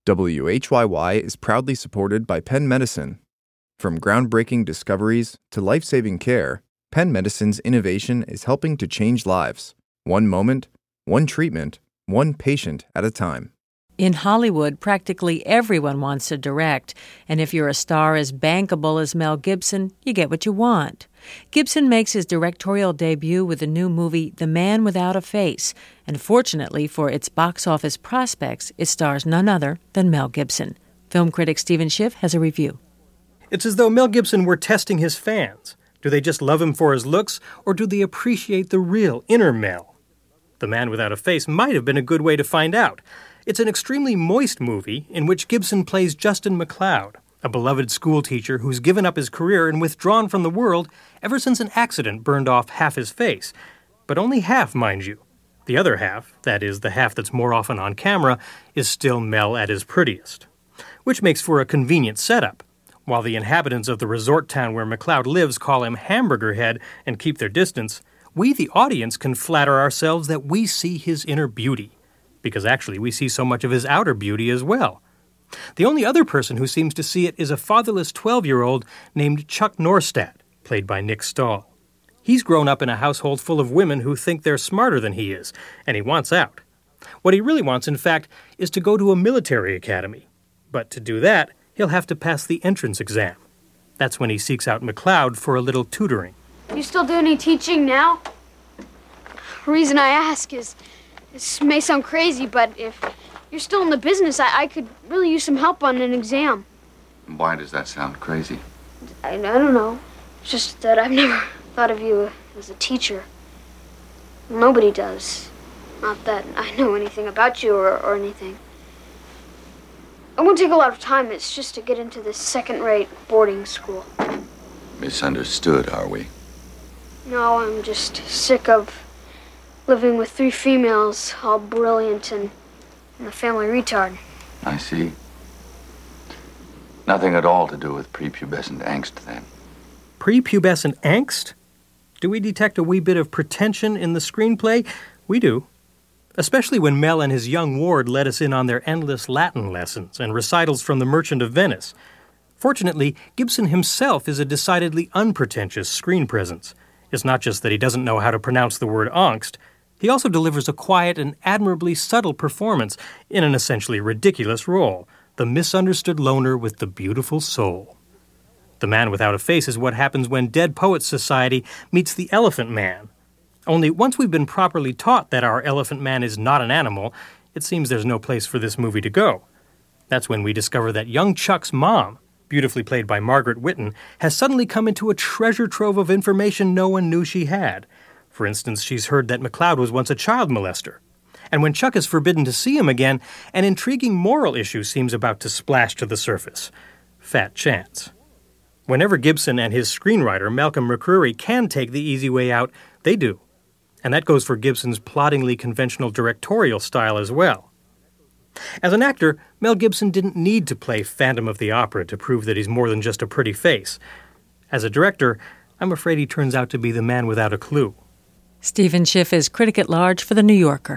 WHYY is proudly supported by Penn Medicine. From groundbreaking discoveries to life-saving care, Penn Medicine's innovation is helping to change lives. One moment, one treatment, one patient at a time. In Hollywood, practically everyone wants to direct, and if you're a star as bankable as Mel Gibson, you get what you want. Gibson makes his directorial debut with the new movie The Man Without a Face, and fortunately for its box office prospects, it stars none other than Mel Gibson. Film critic Stephen Schiff has a review. It's as though Mel Gibson were testing his fans. Do they just love him for his looks, or do they appreciate the real inner Mel? The Man Without a Face might have been a good way to find out. It's an extremely moist movie in which Gibson plays Justin McLeod, a beloved schoolteacher who's given up his career and withdrawn from the world ever since an accident burned off half his face. But only half, mind you. The other half, that is, the half that's more often on camera, is still Mel at his prettiest. Which makes for a convenient setup. While the inhabitants of the resort town where McLeod lives call him Hamburger Head and keep their distance, we, the audience, can flatter ourselves that we see his inner beauty. Because actually we see so much of his outer beauty as well. The only other person who seems to see it is a fatherless 12-year-old named Chuck Norstad, played by Nick Stahl. He's grown up in a household full of women who think they're smarter than he is, and he wants out. What he really wants, in fact, is to go to a military academy. But to do that, he'll have to pass the entrance exam. That's when he seeks out McLeod for a little tutoring. You still do any teaching now? The reason I ask is, this may sound crazy, but if you're still in the business, I could really use some help on an exam. Why does that sound crazy? I don't know. It's just that I've never thought of you as a teacher. Nobody does. Not that I know anything about you or anything. It won't take a lot of time. It's just to get into this second-rate boarding school. Misunderstood, are we? No, I'm just sick of living with 3 females, all brilliant and a family retard. I see. Nothing at all to do with prepubescent angst, then. Prepubescent angst? Do we detect a wee bit of pretension in the screenplay? We do. Especially when Mel and his young ward let us in on their endless Latin lessons and recitals from The Merchant of Venice. Fortunately, Gibson himself is a decidedly unpretentious screen presence. It's not just that he doesn't know how to pronounce the word angst. He also delivers a quiet and admirably subtle performance in an essentially ridiculous role, the misunderstood loner with the beautiful soul. The Man Without a Face is what happens when Dead Poets Society meets the Elephant Man. Only once we've been properly taught that our Elephant Man is not an animal, it seems there's no place for this movie to go. That's when we discover that young Chuck's mom, beautifully played by Margaret Whitten, has suddenly come into a treasure trove of information no one knew she had. For instance, she's heard that McLeod was once a child molester. And when Chuck is forbidden to see him again, an intriguing moral issue seems about to splash to the surface. Fat chance. Whenever Gibson and his screenwriter, Malcolm McCreary, can take the easy way out, they do. And that goes for Gibson's ploddingly conventional directorial style as well. As an actor, Mel Gibson didn't need to play Phantom of the Opera to prove that he's more than just a pretty face. As a director, I'm afraid he turns out to be the man without a clue. Stephen Schiff is critic at large for The New Yorker.